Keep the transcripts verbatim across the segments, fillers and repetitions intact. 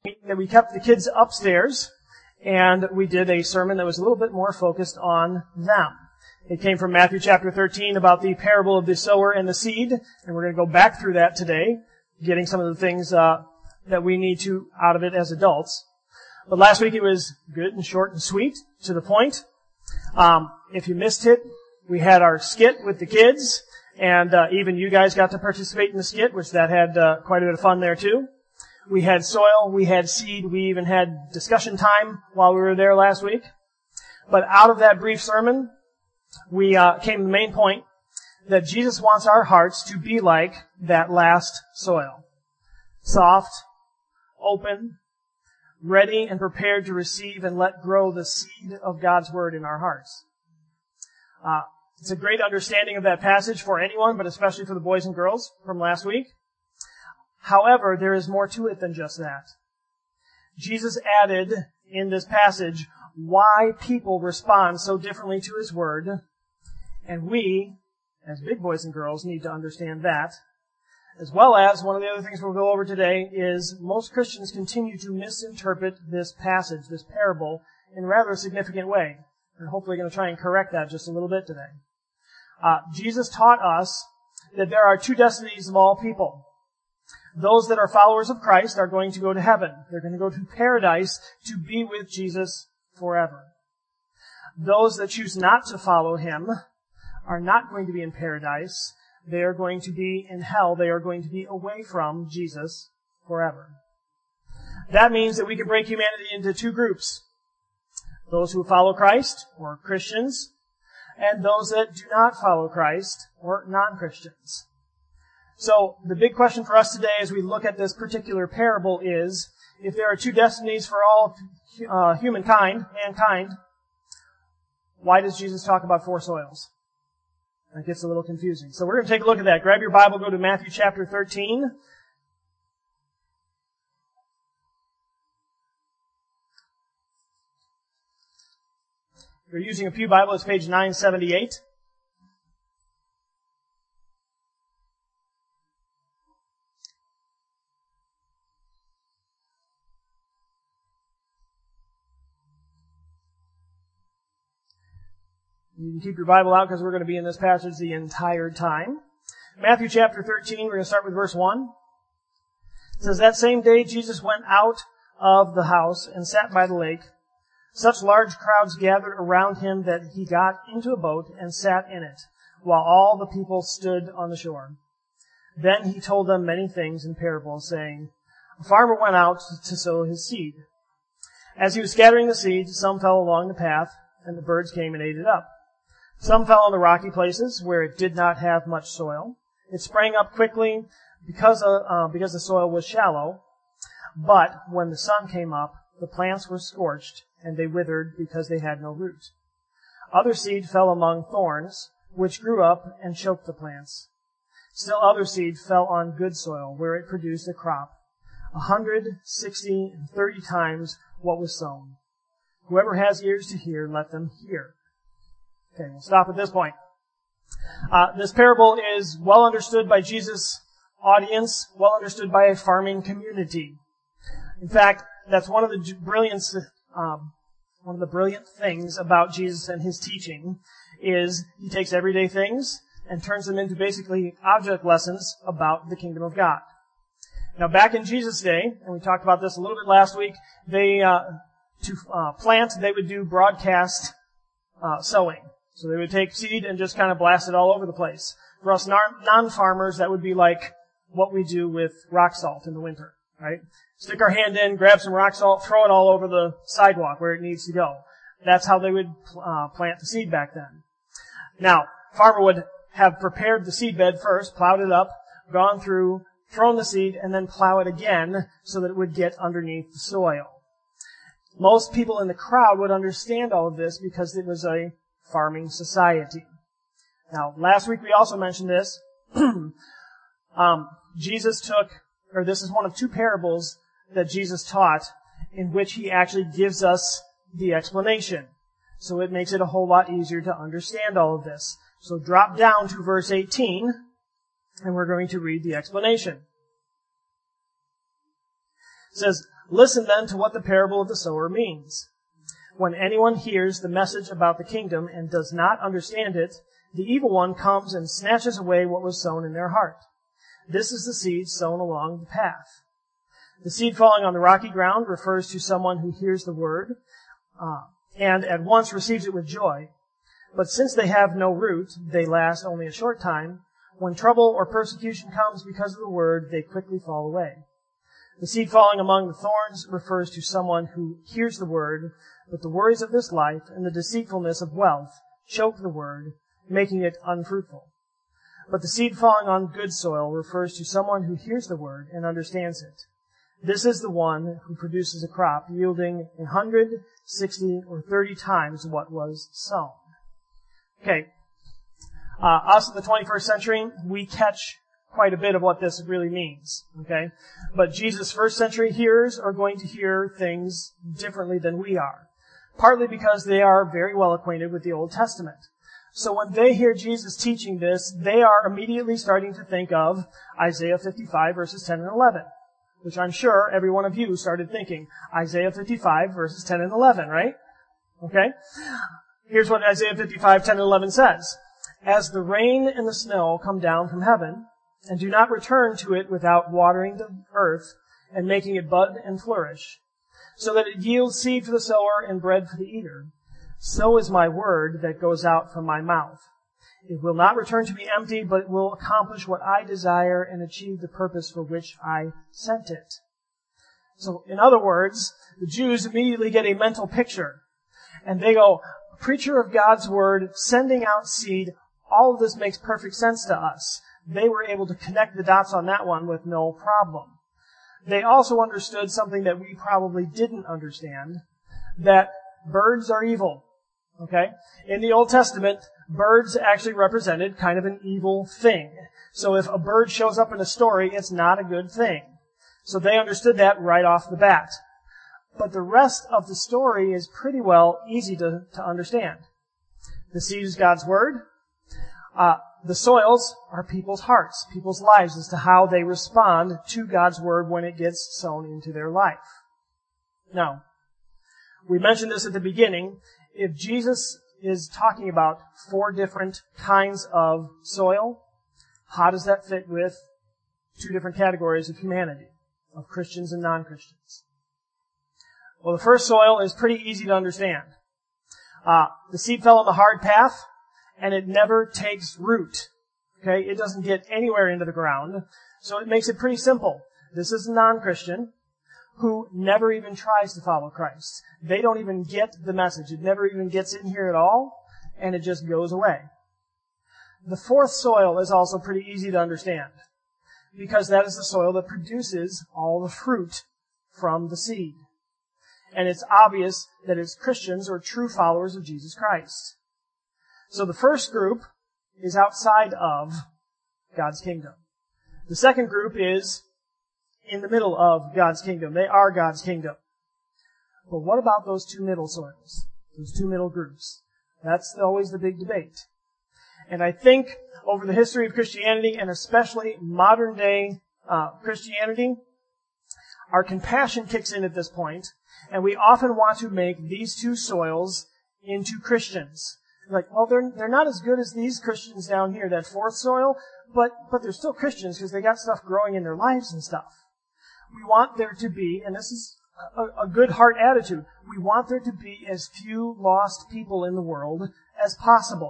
That we kept the kids upstairs, and we did a sermon that was a little bit more focused on them. It came from Matthew chapter thirteen about the parable of the sower and the seed, and we're going to go back through that today, getting some of the things uh, that we need to out of it as adults. But last week it was good and short and sweet, to the point. Um, if you missed it, we had our skit with the kids, and uh, even you guys got to participate in the skit, which that had uh, quite a bit of fun there too. We had soil, we had seed, we even had discussion time while we were there last week. But out of that brief sermon, we uh, came to the main point that Jesus wants our hearts to be like that last soil. Soft, open, ready and prepared to receive and let grow the seed of God's Word in our hearts. Uh, it's a great understanding of that passage for anyone, but especially for the boys and girls from last week. However, there is more to it than just that. Jesus added in this passage why people respond so differently to His Word, and we, as big boys and girls, need to understand that. As well as, one of the other things we'll go over today is most Christians continue to misinterpret this passage, this parable, in a rather significant way. We're hopefully going to try and correct that just a little bit today. Uh, Jesus taught us that there are two destinies of all people. Those that are followers of Christ are going to go to heaven. They're going to go to paradise to be with Jesus forever. Those that choose not to follow Him are not going to be in paradise. They are going to be in hell. They are going to be away from Jesus forever. That means that we can break humanity into two groups. Those who follow Christ, or Christians, and those that do not follow Christ, or non-Christians. So, the big question for us today as we look at this particular parable is, if there are two destinies for all uh, humankind, mankind, why does Jesus talk about four soils? That gets a little confusing. So we're going to take a look at that. Grab your Bible, go to Matthew chapter thirteen. If you're using a Pew Bible, it's page nine seventy-eight. You can keep your Bible out because we're going to be in this passage the entire time. Matthew chapter thirteen, we're going to start with verse one. It says, "That same day Jesus went out of the house and sat by the lake. Such large crowds gathered around him that he got into a boat and sat in it, while all the people stood on the shore. Then he told them many things in parables, saying, A farmer went out to sow his seed. As he was scattering the seed, some fell along the path, and the birds came and ate it up. Some fell on the rocky places where it did not have much soil. It sprang up quickly because of, uh, because the soil was shallow. But when the sun came up, the plants were scorched, and they withered because they had no root. Other seed fell among thorns, which grew up and choked the plants. Still other seed fell on good soil, where it produced a crop, a hundred, sixty, and thirty times what was sown. Whoever has ears to hear, let them hear." Okay, we'll stop at this point. Uh, this parable is well understood by Jesus' audience, well understood by a farming community. In fact, that's one of the brilliance, um, one of the brilliant things about Jesus and His teaching is He takes everyday things and turns them into basically object lessons about the kingdom of God. Now, back in Jesus' day, and we talked about this a little bit last week, they uh, to uh, plant, they would do broadcast uh, sowing. So they would take seed and just kind of blast it all over the place. For us non-farmers, that would be like what we do with rock salt in the winter, right? Stick our hand in, grab some rock salt, throw it all over the sidewalk where it needs to go. That's how they would uh, plant the seed back then. Now, farmer would have prepared the seed bed first, plowed it up, gone through, thrown the seed, and then plow it again so that it would get underneath the soil. Most people in the crowd would understand all of this because it was a farming society. Now, last week we also mentioned this. um, Jesus took, or this is one of two parables that Jesus taught in which He actually gives us the explanation. So it makes it a whole lot easier to understand all of this. So drop down to verse eighteen, and we're going to read the explanation. It says, Listen then to what the parable of the sower means. When anyone hears the message about the kingdom and does not understand it, the evil one comes and snatches away what was sown in their heart. This is the seed sown along the path. The seed falling on the rocky ground refers to someone who hears the word uh, and at once receives it with joy. But since they have no root, they last only a short time. When trouble or persecution comes because of the word, they quickly fall away. The seed falling among the thorns refers to someone who hears the word, but the worries of this life and the deceitfulness of wealth choke the word, making it unfruitful. But the seed falling on good soil refers to someone who hears the word and understands it. This is the one who produces a crop yielding a hundred, sixty, or thirty times what was sown. Okay. Uh, us in the twenty-first century, we catch quite a bit of what this really means. Okay. But Jesus' first century hearers are going to hear things differently than we are. Partly because they are very well acquainted with the Old Testament. So when they hear Jesus teaching this, they are immediately starting to think of Isaiah fifty-five verses ten and eleven. Which I'm sure every one of you started thinking. Isaiah fifty-five verses ten and eleven, right? Okay? Here's what Isaiah fifty-five, ten and eleven says. As the rain and the snow come down from heaven, and do not return to it without watering the earth and making it bud and flourish, so that it yields seed for the sower and bread for the eater, so is my word that goes out from my mouth. It will not return to me empty, but it will accomplish what I desire and achieve the purpose for which I sent it. So, in other words, the Jews immediately get a mental picture. And they go, preacher of God's word, sending out seed, all of this makes perfect sense to us. They were able to connect the dots on that one with no problem. They also understood something that we probably didn't understand, that birds are evil. Okay? In the Old Testament, birds actually represented kind of an evil thing. So if a bird shows up in a story, it's not a good thing. So they understood that right off the bat. But the rest of the story is pretty well easy to, to understand. The seed is God's word. Uh, the soils are people's hearts, people's lives, as to how they respond to God's word when it gets sown into their life. Now, we mentioned this at the beginning. If Jesus is talking about four different kinds of soil, how does that fit with two different categories of humanity, of Christians and non-Christians? Well, the first soil is pretty easy to understand. Uh, the seed fell on the hard path, and it never takes root. Okay, it doesn't get anywhere into the ground, so it makes it pretty simple. This is a non-Christian who never even tries to follow Christ. They don't even get the message. It never even gets in here at all, and it just goes away. The fourth soil is also pretty easy to understand, because that is the soil that produces all the fruit from the seed. And it's obvious that it's Christians or true followers of Jesus Christ. So the first group is outside of God's kingdom. The second group is in the middle of God's kingdom. They are God's kingdom. But what about those two middle soils? Those two middle groups? That's always the big debate. And I think over the history of Christianity, and especially modern day uh, Christianity, our compassion kicks in at this point, and we often want to make these two soils into Christians. Like, well, they're they're not as good as these Christians down here, that fourth soil, but but they're still Christians because they got stuff growing in their lives and stuff. We want there to be, and this is a, a good heart attitude, we want there to be as few lost people in the world as possible.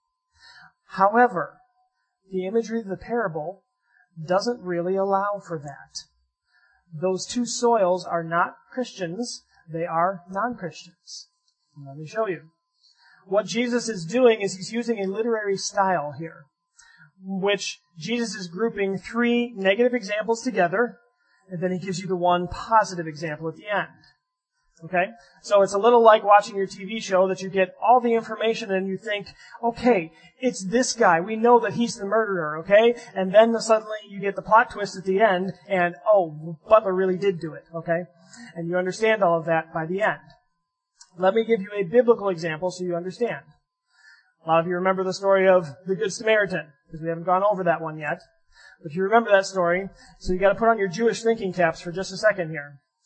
However, the imagery of the parable doesn't really allow for that. Those two soils are not Christians, they are non-Christians. Let me show you. What Jesus is doing is he's using a literary style here, which Jesus is grouping three negative examples together, and then he gives you the one positive example at the end. Okay? So it's a little like watching your T V show that you get all the information and you think, okay, it's this guy. We know that he's the murderer, okay? And then the, suddenly you get the plot twist at the end and, oh, Butler really did do it, okay? And you understand all of that by the end. Let me give you a biblical example so you understand. A lot of you remember the story of the Good Samaritan, because we haven't gone over that one yet. But you remember that story, so you got to put on your Jewish thinking caps for just a second here.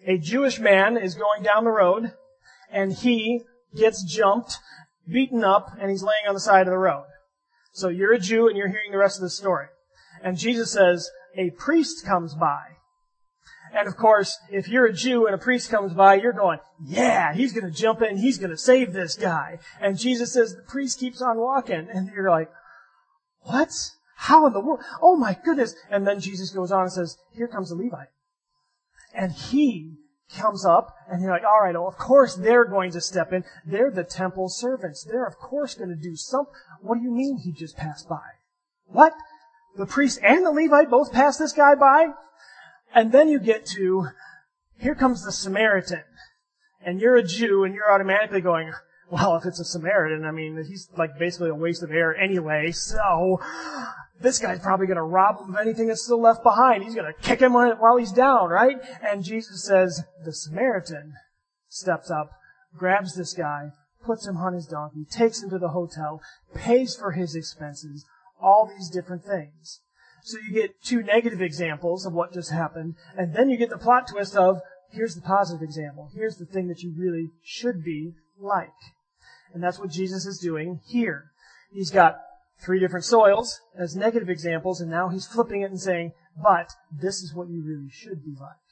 A Jewish man is going down the road, and he gets jumped, beaten up, and he's laying on the side of the road. So you're a Jew, and you're hearing the rest of the story. And Jesus says, a priest comes by. And of course, if you're a Jew and a priest comes by, you're going, yeah, he's going to jump in, he's going to save this guy. And Jesus says, the priest keeps on walking. And you're like, what? How in the world? Oh my goodness. And then Jesus goes on and says, here comes a Levite. And he comes up, and you're like, all right, well, of course they're going to step in. They're the temple servants. They're, of course, going to do something. What do you mean he just passed by? What? The priest and the Levite both passed this guy by? And then you get to, here comes the Samaritan. And you're a Jew, and you're automatically going, well, if it's a Samaritan, I mean, he's like basically a waste of air anyway, so this guy's probably going to rob him of anything that's still left behind. He's going to kick him while he's down, right? And Jesus says, the Samaritan steps up, grabs this guy, puts him on his donkey, takes him to the hotel, pays for his expenses, all these different things. So you get two negative examples of what just happened, and then you get the plot twist of, here's the positive example. Here's the thing that you really should be like. And that's what Jesus is doing here. He's got three different soils as negative examples, and now he's flipping it and saying, but this is what you really should be like.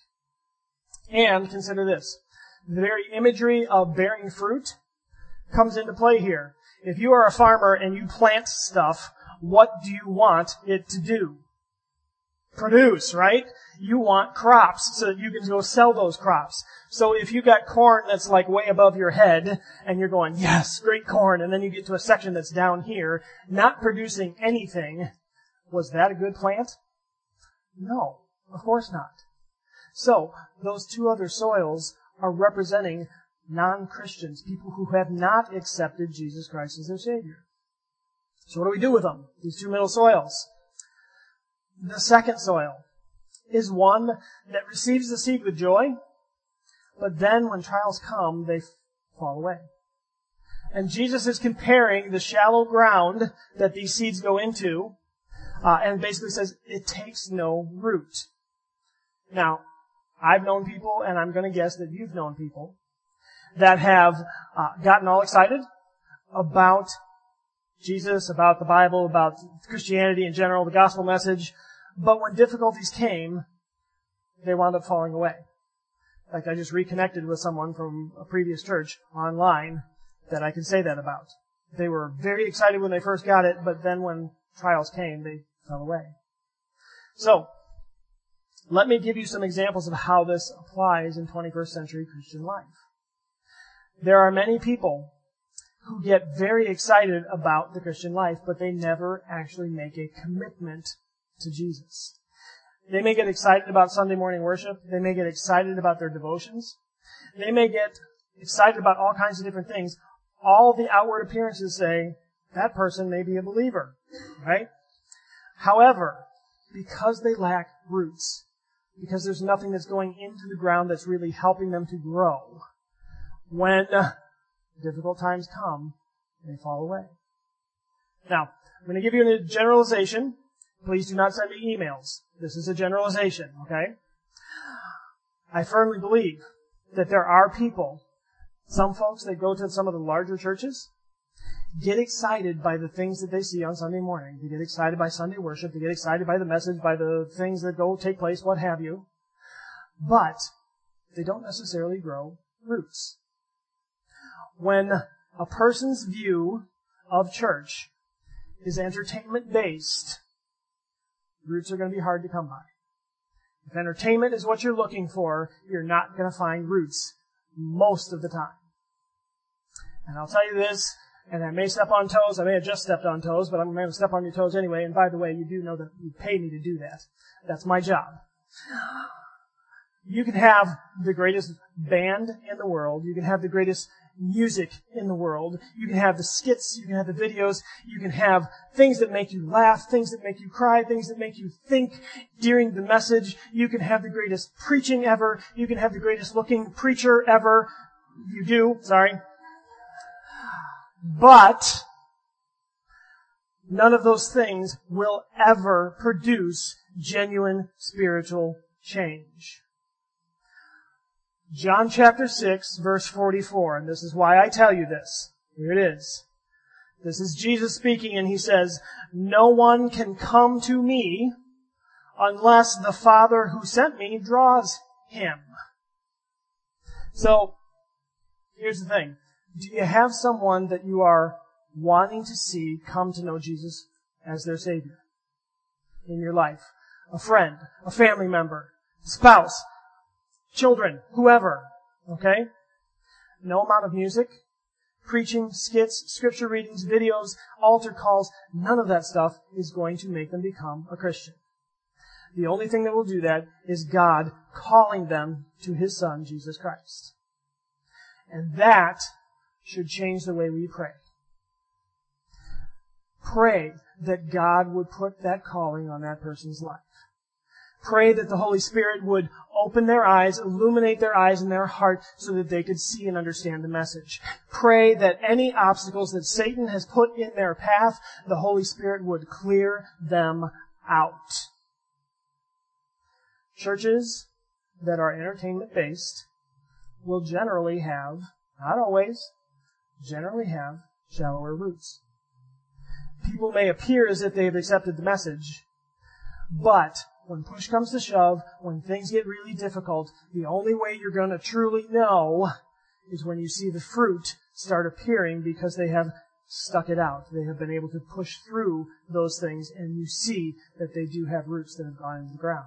And consider this. The very imagery of bearing fruit comes into play here. If you are a farmer and you plant stuff, what do you want it to do? Produce, right? You want crops so that you can go sell those crops. So if you got corn that's like way above your head and you're going, yes, great corn, and then you get to a section that's down here, not producing anything, was that a good plant? No, of course not. So those two other soils are representing non-Christians, people who have not accepted Jesus Christ as their Savior. So what do we do with them, these two middle soils? The second soil is one that receives the seed with joy, but then when trials come, they fall away. And Jesus is comparing the shallow ground that these seeds go into, uh, and basically says it takes no root. Now, I've known people, and I'm going to guess that you've known people, that have uh, gotten all excited about Jesus, about the Bible, about Christianity in general, the gospel message, but when difficulties came, they wound up falling away. In fact, I just reconnected with someone from a previous church online that I can say that about. They were very excited when they first got it, but then when trials came, they fell away. So, let me give you some examples of how this applies in twenty-first century Christian life. There are many people who get very excited about the Christian life, but they never actually make a commitment to Jesus. They may get excited about Sunday morning worship. They may get excited about their devotions. They may get excited about all kinds of different things. All the outward appearances say that person may be a believer, right? However, because they lack roots, because there's nothing that's going into the ground that's really helping them to grow, when difficult times come, they fall away. Now, I'm going to give you a generalization. Please do not send me emails. This is a generalization, okay? I firmly believe that there are people, some folks that go to some of the larger churches, get excited by the things that they see on Sunday morning. They get excited by Sunday worship. They get excited by the message, by the things that go take place, what have you. But they don't necessarily grow roots. When a person's view of church is entertainment-based, roots are going to be hard to come by. If entertainment is what you're looking for, you're not going to find roots most of the time. And I'll tell you this, and I may step on toes, I may have just stepped on toes, but I'm going to step on your toes anyway, and by the way, you do know that you pay me to do that. That's my job. You can have the greatest band in the world, you can have the greatest music in the world. You can have the skits, you can have the videos, you can have things that make you laugh, things that make you cry, things that make you think during the message. You can have the greatest preaching ever. You can have the greatest looking preacher ever. You do, sorry. But none of those things will ever produce genuine spiritual change. John chapter six, verse forty-four, and this is why I tell you this. Here it is. This is Jesus speaking, and he says, "No one can come to me unless the Father who sent me draws him." So, here's the thing. Do you have someone that you are wanting to see come to know Jesus as their Savior in your life? A friend, a family member, spouse, children, whoever. Okay? No amount of music, preaching, skits, scripture readings, videos, altar calls, none of that stuff is going to make them become a Christian. The only thing that will do that is God calling them to His Son, Jesus Christ. And that should change the way we pray. Pray that God would put that calling on that person's life. Pray that the Holy Spirit would open their eyes, illuminate their eyes and their heart so that they could see and understand the message. Pray that any obstacles that Satan has put in their path, the Holy Spirit would clear them out. Churches that are entertainment-based will generally have, not always, generally have shallower roots. People may appear as if they've accepted the message, but when push comes to shove, when things get really difficult, the only way you're going to truly know is when you see the fruit start appearing because they have stuck it out. They have been able to push through those things, and you see that they do have roots that have gone into the ground.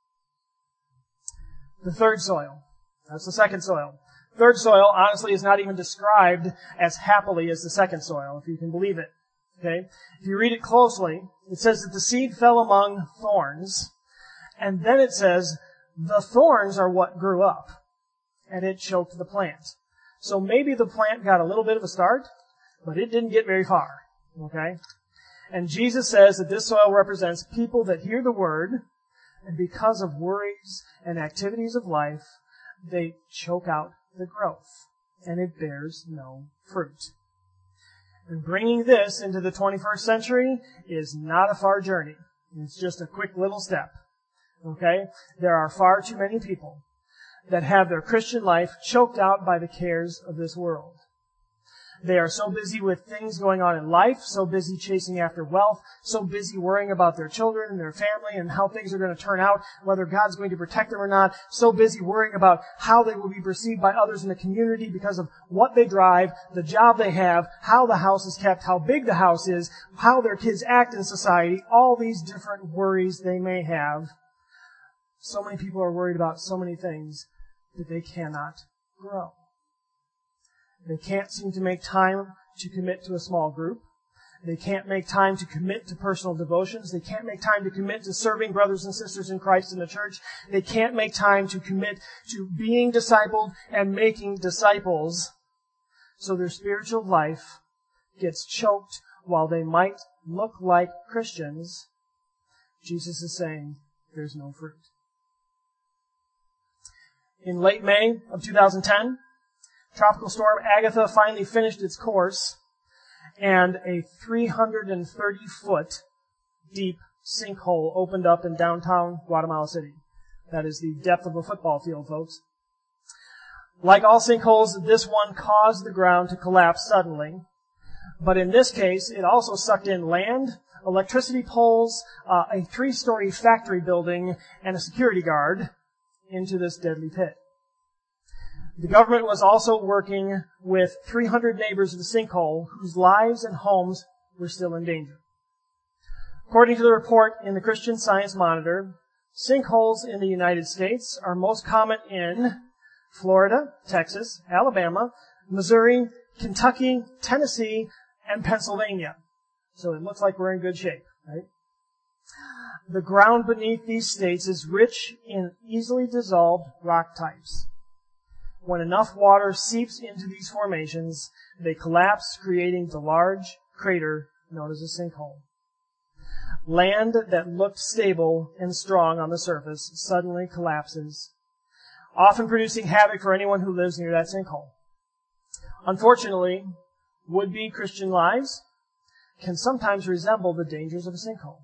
The third soil. That's the second soil. Third soil, honestly, is not even described as happily as the second soil, if you can believe it. Okay? If you read it closely, it says that the seed fell among thorns, and then it says the thorns are what grew up, and it choked the plant. So maybe the plant got a little bit of a start, but it didn't get very far. Okay? And Jesus says that this soil represents people that hear the word, and because of worries and activities of life, they choke out the growth, and it bears no fruit. And bringing this into the twenty-first century is not a far journey. It's just a quick little step. Okay? There are far too many people that have their Christian life choked out by the cares of this world. They are so busy with things going on in life, so busy chasing after wealth, so busy worrying about their children and their family and how things are going to turn out, whether God's going to protect them or not, so busy worrying about how they will be perceived by others in the community because of what they drive, the job they have, how the house is kept, how big the house is, how their kids act in society, all these different worries they may have. So many people are worried about so many things that they cannot grow. They can't seem to make time to commit to a small group. They can't make time to commit to personal devotions. They can't make time to commit to serving brothers and sisters in Christ in the church. They can't make time to commit to being discipled and making disciples. So their spiritual life gets choked while they might look like Christians. Jesus is saying there's no fruit. In late May of two thousand ten, Tropical Storm Agatha finally finished its course, and a three hundred thirty foot deep sinkhole opened up in downtown Guatemala City. That is the depth of a football field, folks. Like all sinkholes, this one caused the ground to collapse suddenly. But in this case, it also sucked in land, electricity poles, uh, a three-story factory building, and a security guard into this deadly pit. The government was also working with three hundred neighbors of the sinkhole whose lives and homes were still in danger. According to the report in the Christian Science Monitor, sinkholes in the United States are most common in Florida, Texas, Alabama, Missouri, Kentucky, Tennessee, and Pennsylvania. So it looks like we're in good shape, right? The ground beneath these states is rich in easily dissolved rock types. When enough water seeps into these formations, they collapse, creating the large crater known as a sinkhole. Land that looked stable and strong on the surface suddenly collapses, often producing havoc for anyone who lives near that sinkhole. Unfortunately, would-be Christian lives can sometimes resemble the dangers of a sinkhole.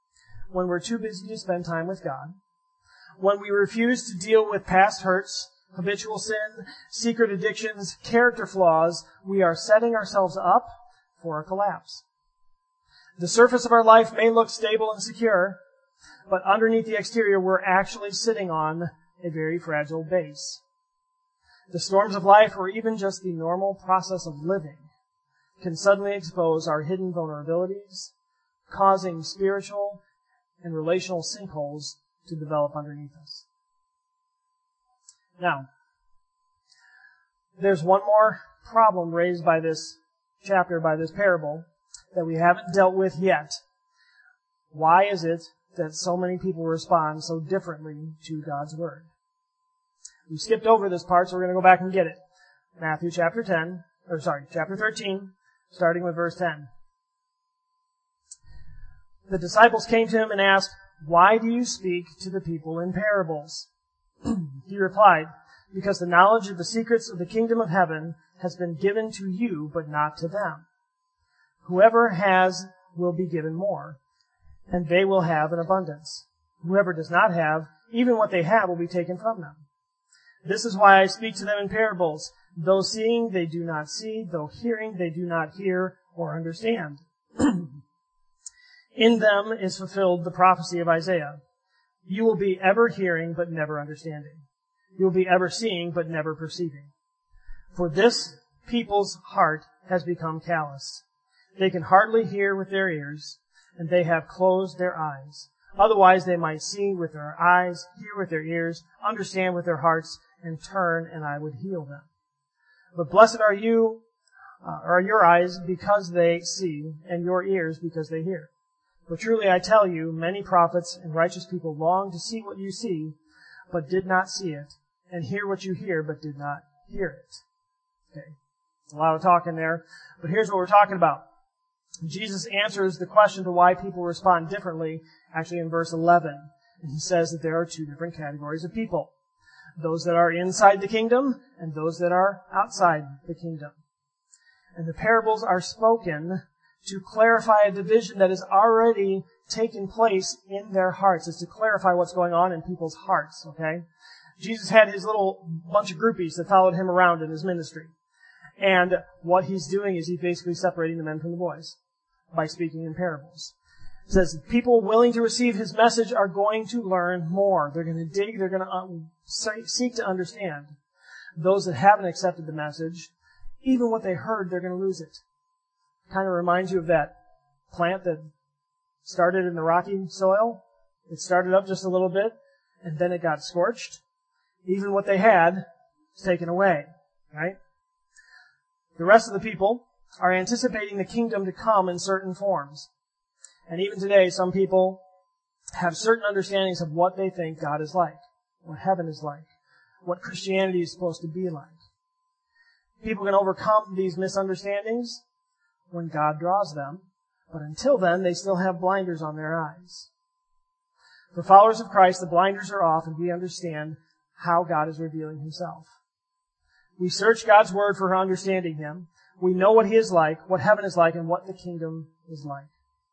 When we're too busy to spend time with God, when we refuse to deal with past hurts, habitual sin, secret addictions, character flaws, we are setting ourselves up for a collapse. The surface of our life may look stable and secure, but underneath the exterior, we're actually sitting on a very fragile base. The storms of life, or even just the normal process of living, can suddenly expose our hidden vulnerabilities, causing spiritual and relational sinkholes to develop underneath us. Now, there's one more problem raised by this chapter, by this parable, that we haven't dealt with yet. Why is it that so many people respond so differently to God's Word? We skipped over this part, so we're going to go back and get it. Matthew chapter ten, or sorry, chapter thirteen, starting with verse ten. The disciples came to him and asked, "Why do you speak to the people in parables?" He replied, "Because the knowledge of the secrets of the kingdom of heaven has been given to you, but not to them. Whoever has will be given more, and they will have an abundance. Whoever does not have, even what they have will be taken from them. This is why I speak to them in parables. Though seeing, they do not see. Though hearing, they do not hear or understand. In them is fulfilled the prophecy of Isaiah. You will be ever hearing, but never understanding. You will be ever seeing, but never perceiving. For this people's heart has become callous. They can hardly hear with their ears, and they have closed their eyes. Otherwise they might see with their eyes, hear with their ears, understand with their hearts, and turn, and I would heal them. But blessed are you, uh, are your eyes because they see, and your ears because they hear. For truly I tell you, many prophets and righteous people long to see what you see, but did not see it, and hear what you hear, but did not hear it." Okay, a lot of talking there, but here's what we're talking about. Jesus answers the question to why people respond differently, actually in verse eleven. And he says that there are two different categories of people. Those that are inside the kingdom and those that are outside the kingdom. And the parables are spoken to clarify a division that has already taken place in their hearts. It's to clarify what's going on in people's hearts, okay? Jesus had his little bunch of groupies that followed him around in his ministry. And what he's doing is he's basically separating the men from the boys by speaking in parables. It says people willing to receive his message are going to learn more. They're going to dig. They're going to seek to understand. Those that haven't accepted the message, even what they heard, they're going to lose it. Kind of reminds you of that plant that started in the rocky soil. It started up just a little bit, and then it got scorched. Even what they had was taken away, right? The rest of the people are anticipating the kingdom to come in certain forms. And even today, some people have certain understandings of what they think God is like, what heaven is like, what Christianity is supposed to be like. People can overcome these misunderstandings when God draws them, but until then, they still have blinders on their eyes. For followers of Christ, the blinders are off and we understand how God is revealing himself. We search God's Word for understanding him. We know what he is like, what heaven is like, and what the kingdom is like.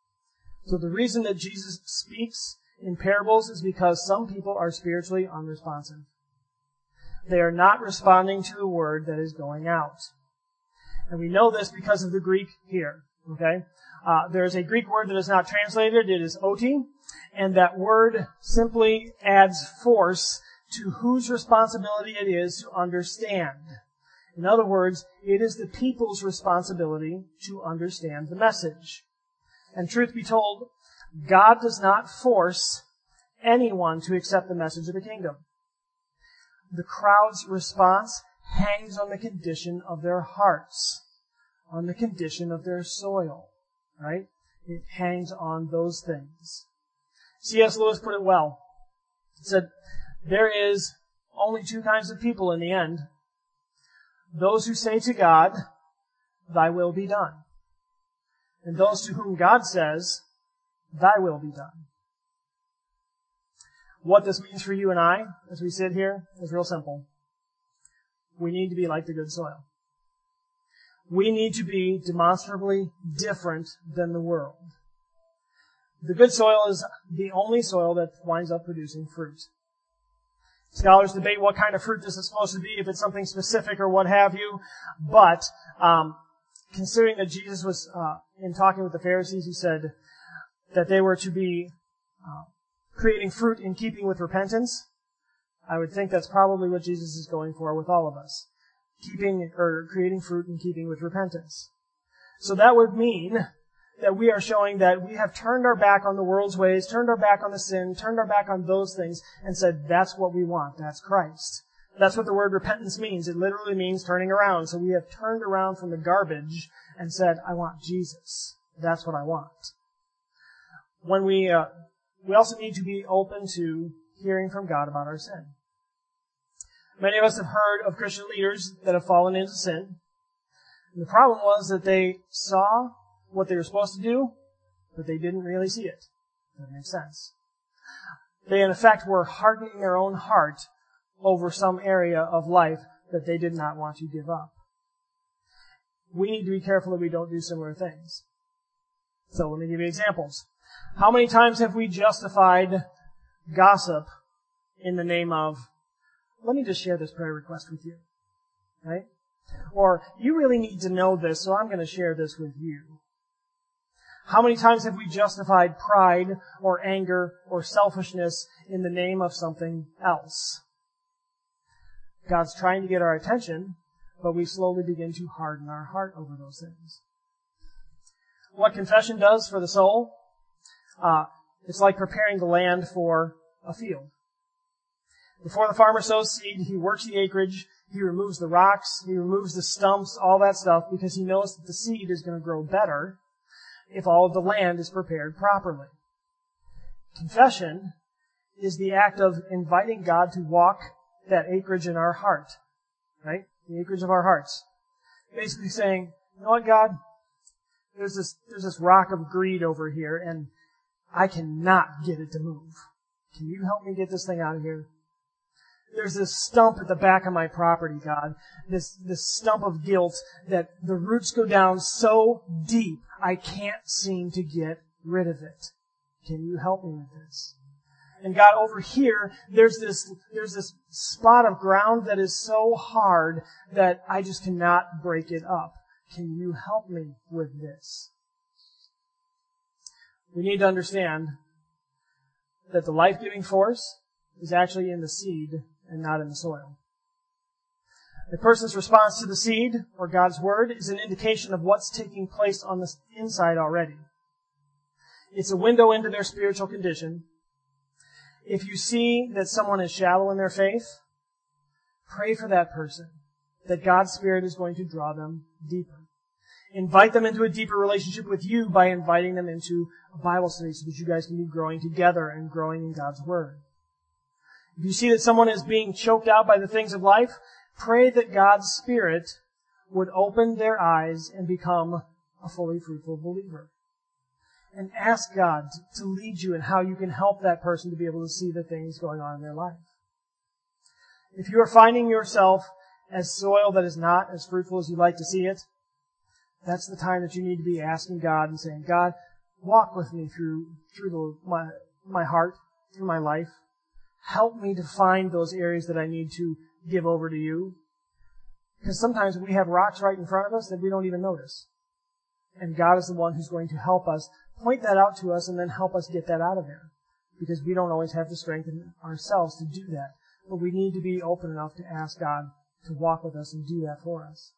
So the reason that Jesus speaks in parables is because some people are spiritually unresponsive. They are not responding to the word that is going out. And we know this because of the Greek here. Okay? Uh, there is a Greek word that is not translated. It is oti. And that word simply adds force to whose responsibility it is to understand. In other words, it is the people's responsibility to understand the message. And truth be told, God does not force anyone to accept the message of the kingdom. The crowd's response hangs on the condition of their hearts, on the condition of their soil, right? It hangs on those things. C S Lewis put it well. He said, there is only two kinds of people in the end. Those who say to God, thy will be done. And those to whom God says, thy will be done. What this means for you and I, as we sit here, is real simple. We need to be like the good soil. We need to be demonstrably different than the world. The good soil is the only soil that winds up producing fruit. Scholars debate what kind of fruit this is supposed to be, if it's something specific or what have you. But um, considering that Jesus was, uh, in talking with the Pharisees, he said that they were to be uh, creating fruit in keeping with repentance, I would think that's probably what Jesus is going for with all of us. Keeping or creating fruit in keeping with repentance. So that would mean that we are showing that we have turned our back on the world's ways, turned our back on the sin, turned our back on those things, and said, that's what we want. That's Christ. That's what the word repentance means. It literally means turning around. So we have turned around from the garbage and said, I want Jesus. That's what I want. When we, uh, we also need to be open to hearing from God about our sin. Many of us have heard of Christian leaders that have fallen into sin. And the problem was that they saw what they were supposed to do, but they didn't really see it. That makes sense. They, in effect, were hardening their own heart over some area of life that they did not want to give up. We need to be careful that we don't do similar things. So let me give you examples. How many times have we justified gossip in the name of, let me just share this prayer request with you, right? Or, you really need to know this, so I'm going to share this with you. How many times have we justified pride or anger or selfishness in the name of something else? God's trying to get our attention, but we slowly begin to harden our heart over those things. What confession does for the soul, uh, it's like preparing the land for a field. Before the farmer sows seed, he works the acreage, he removes the rocks, he removes the stumps, all that stuff, because he knows that the seed is going to grow better if all of the land is prepared properly. Confession is the act of inviting God to walk that acreage in our heart, right? The acreage of our hearts. Basically saying, you know what, God? There's this, there's this rock of greed over here, and I cannot get it to move. Can you help me get this thing out of here? There's this stump at the back of my property, God. This, this stump of guilt that the roots go down so deep, I can't seem to get rid of it. Can you help me with this? And God, over here, there's this, there's this spot of ground that is so hard that I just cannot break it up. Can you help me with this? We need to understand that the life-giving force is actually in the seed and not in the soil. A person's response to the seed, or God's Word, is an indication of what's taking place on the inside already. It's a window into their spiritual condition. If you see that someone is shallow in their faith, pray for that person, that God's Spirit is going to draw them deeper. Invite them into a deeper relationship with you by inviting them into a Bible study so that you guys can be growing together and growing in God's Word. If you see that someone is being choked out by the things of life, pray that God's Spirit would open their eyes and become a fully fruitful believer. And ask God to lead you in how you can help that person to be able to see the things going on in their life. If you are finding yourself as soil that is not as fruitful as you'd like to see it, that's the time that you need to be asking God and saying, God, walk with me through through the, my my heart, through my life. Help me to find those areas that I need to give over to you. Because sometimes we have rocks right in front of us that we don't even notice. And God is the one who's going to help us point that out to us and then help us get that out of there. Because we don't always have the strength in ourselves to do that. But we need to be open enough to ask God to walk with us and do that for us.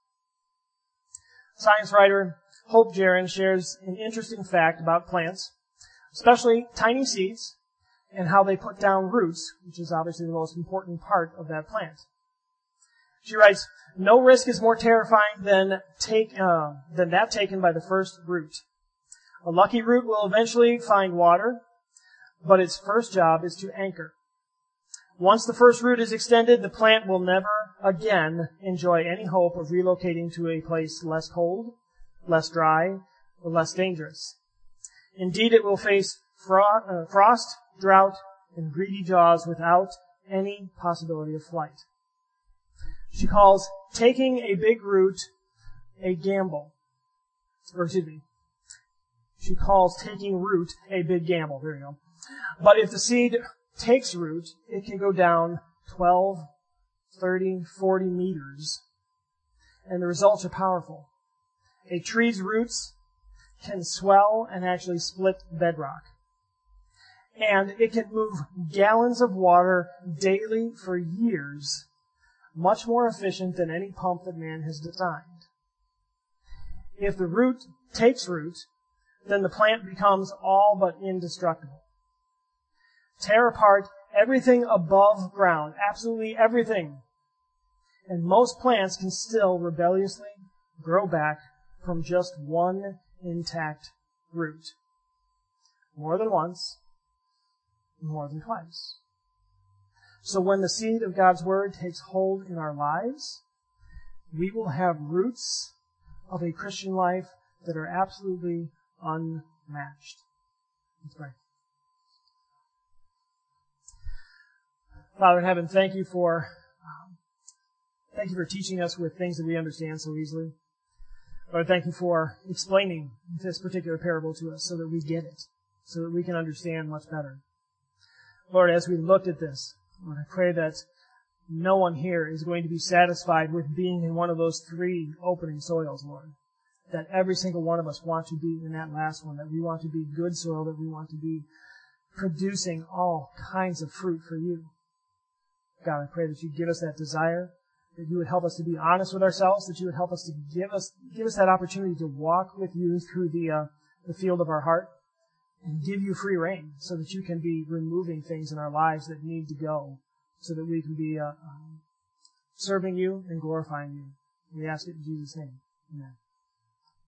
Science writer Hope Jaron shares an interesting fact about plants, especially tiny seeds, and how they put down roots, which is obviously the most important part of that plant. She writes, no risk is more terrifying than take uh, than that taken by the first root. A lucky root will eventually find water, but its first job is to anchor. Once the first root is extended, the plant will never again enjoy any hope of relocating to a place less cold, less dry, or less dangerous. Indeed, it will face fro- uh, frost, drought, and greedy jaws without any possibility of flight. She calls taking a big root a gamble. Or excuse me. She calls taking root a big gamble. There you go. But if the seed takes root, it can go down twelve, thirty, forty meters. And the results are powerful. A tree's roots can swell and actually split bedrock. And it can move gallons of water daily for years, much more efficient than any pump that man has designed. If the root takes root, then the plant becomes all but indestructible. Tear apart everything above ground, absolutely everything. And most plants can still rebelliously grow back from just one intact root. More than once, more than twice. So when the seed of God's Word takes hold in our lives, we will have roots of a Christian life that are absolutely unmatched. Let's pray. Father in heaven, thank you for um, thank you for teaching us with things that we understand so easily. Lord, thank you for explaining this particular parable to us so that we get it, so that we can understand much better. Lord, as we looked at this, Lord, I pray that no one here is going to be satisfied with being in one of those three opening soils, Lord. That every single one of us want to be in that last one, that we want to be good soil, that we want to be producing all kinds of fruit for you. God, I pray that you give us that desire, that you would help us to be honest with ourselves, that you would help us to give us give us that opportunity to walk with you through the uh, the field of our heart and give you free rein so that you can be removing things in our lives that need to go so that we can be uh, um, serving you and glorifying you. We ask it in Jesus' name. Amen.